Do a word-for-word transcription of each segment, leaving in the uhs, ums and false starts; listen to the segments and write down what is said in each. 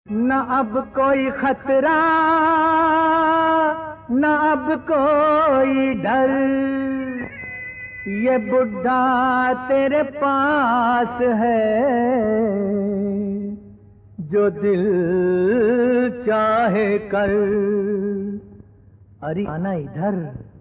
न अब कोई खतरा न अब कोई डर, ये बुढ़ा तेरे पास है, जो दिल चाहे कर। अरे आना इधर,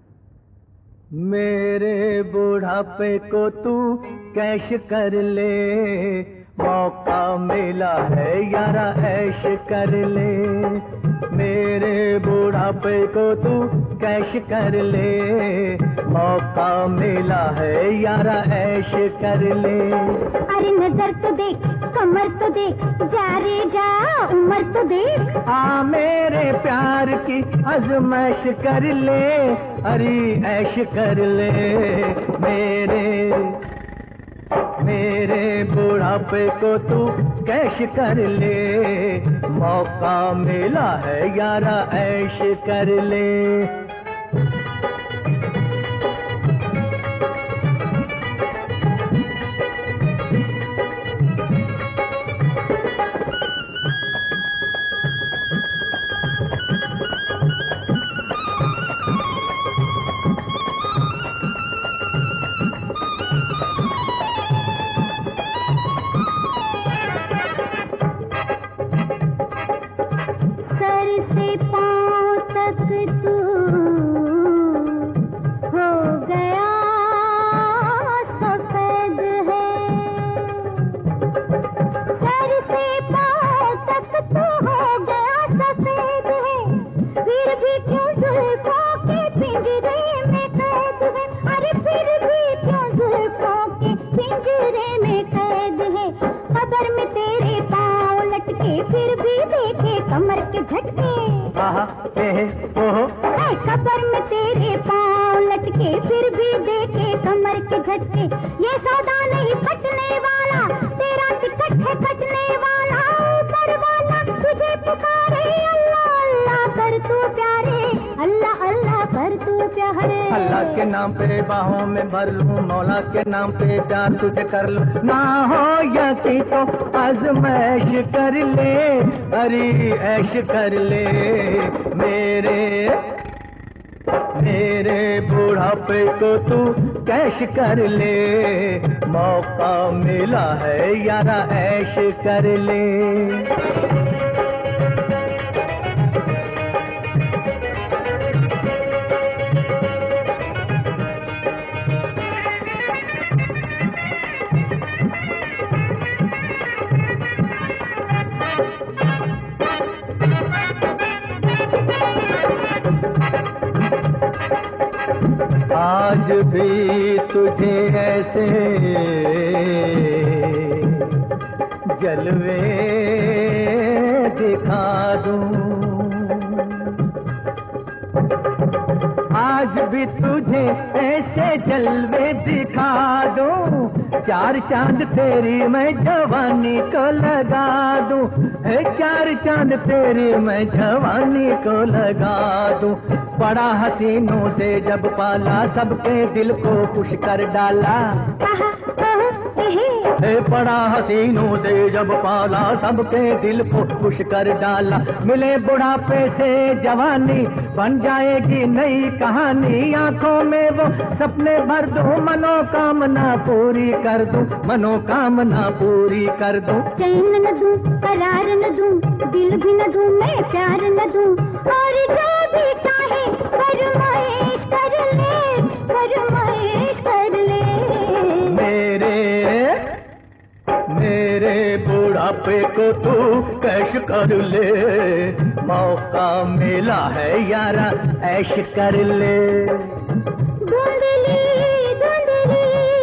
मेरे बुढ़ापे को तू कैश कर ले, मौका मिला है यारा ऐश कर ले। मेरे बुढ़ापे को तू कैश कर ले, मौका मिला है यारा ऐश कर ले। अरे नजर तो देख, कमर तो देख, जा रे जा उम्र तो देख। आ मेरे प्यार की आजमाइश कर ले, अरे ऐश कर ले। मेरे मेरे बुढ़ापे को तू कैश कर ले, मौका मिला है यारा ऐश कर ले। कमर के झटके कबर में तेरे पाँव लटके, फिर भी देखे कमर के झटके। ये सौदा नहीं फटने वाला, तेरा टिकट है कटने वाला। ऊपर वाला तुझे पुकारे, अल्लाह अल्लाह कर तू प्यारे, अल्लाह अल्लाह कर तू प्यारे। अल्लाह के नाम पे बाहों में भर लूं, मौला के नाम पे प्यार तुझे कर लूं। ना हो यकीन तो आजमाइश कर ले, अरे ऐश कर ले। मेरे मेरे बुढ़ापे को तू कैश कर ले, मौका मिला है यारा ऐश कर ले। आज भी तुझे ऐसे जलवे दिखा दूं, आज भी तुझे ऐसे जलवे दिखा दूं। चार चांद तेरी मैं जवानी को लगा दूं, चार चांद तेरी मैं जवानी को लगा दूं। बड़ा हसीनों से जब पाला, सबके दिल को खुश कर डाला। बड़ा हसीनों से जब पाला, सबके दिल को खुश कर डाला। मिले बुढ़ापे से जवानी, बन जाएगी नई कहानी। आंखों में वो सपने भर दूं, मनोकामना पूरी कर दूं, मनोकामना पूरी कर दूं। चैन न दूं, करार न दूं, दिल भी न दूं, मैं प्यार न दूं। और जो भी चाहे फरमाइश कर ले, फरमाइश कर ले। मेरे मेरे बुढ़ापे को तू कैश कर ले, मौका मिला है यारा ऐश कर ले। धुंधली धुंधली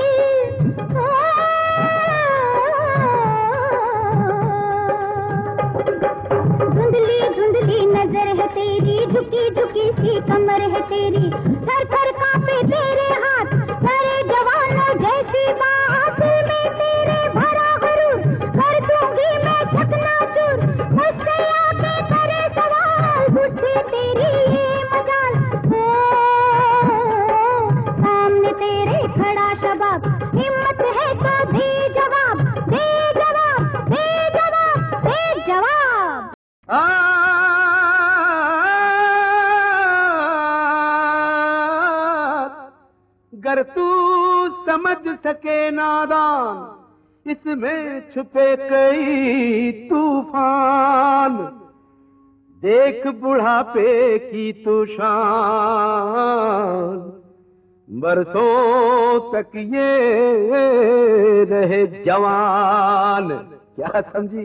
धुंधली धुंधली नजर है तेरी, झुकी झुकी सी कमर है तेरी। थर थर कांपे तेरे हाथ, करे जवानों जैसी बात। में तेरे भरा गरूर, कर दूंगी मैं चकनाचूर। मुझसे आके करे सवाल, बुद्धि तेरी ये मजाल। सामने तेरे खड़ा शबाब, हिम्मत है तो दे जवाब, दे जवाब, दे जवाब, दे जवाब। आ, गर तू समझ सके नादान इसमें छुपे कई तूफान, देख बुढ़ापे की तू शान, बरसों तक ये रहे जवान। क्या समझी?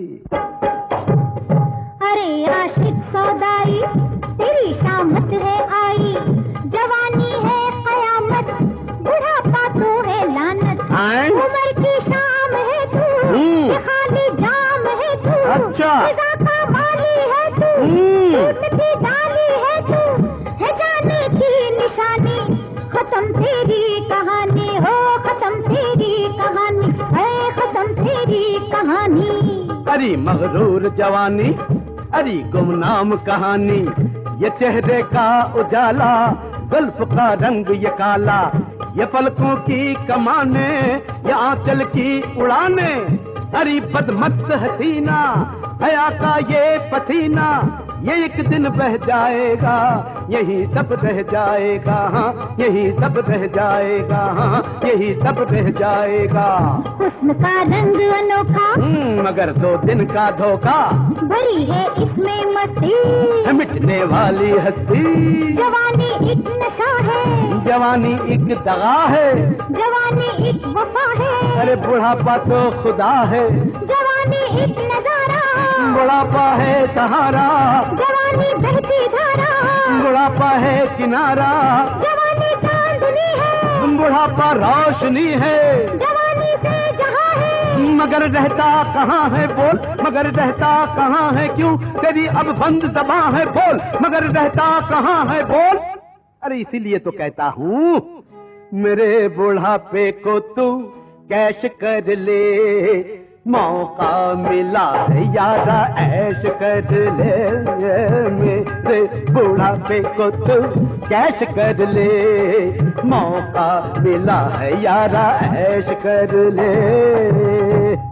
अरे आशिक सौदाई तेरी शामत है आई, जवानी है कयामत बुढ़ापा तो है लानत, उम्र की शाम है तू ये खाली जाम है तू, अच्छा फिजा का माली है तू, टूटती डाली है तू, है जाने की निशानी, खत्म तेरी कहानी हो खत्म तेरी कहानी है खत्म तेरी कहानी। अरे मगरूर जवानी अरे गुमनाम कहानी, ये चेहरे का उजाला जुल्फ का रंग ये काला, ये पलकों की कमाने ये आंचल की उड़ाने, अरे बदमस्त हसीना हया का ये पसीना, ये एक दिन बह जाएगा यही सब रह जाएगा, हाँ यही सब रह जाएगा, हाँ यही सब रह जाएगा। हुस्न का रंग अनोखा मगर दो दिन का धोखा, भरी है इसमें मस्ती मिटने वाली हस्ती, जवानी एक नशा है जवानी एक दगा है, जवानी एक वफा है, अरे बुढ़ापा तो खुदा है, जवानी एक नजारा बुढ़ापा है सहारा, जवानी बहती धारा बुढ़ापा है किनारा, जवानी चांदनी है बुढ़ापा रोशनी है, जवानी से जहां है मगर रहता कहाँ है बोल, मगर रहता कहाँ है क्यों, तेरी अब बंद ज़बां है बोल, मगर रहता कहाँ है बोल। अरे इसीलिए तो कहता हूँ मेरे बुढ़ापे को तू कैश कर ले, मौका मिला है यारा ऐश कर ले, मेरे बुढ़ापे को तू कैश कर ले, मौका मिला है यारा ऐश कर ले।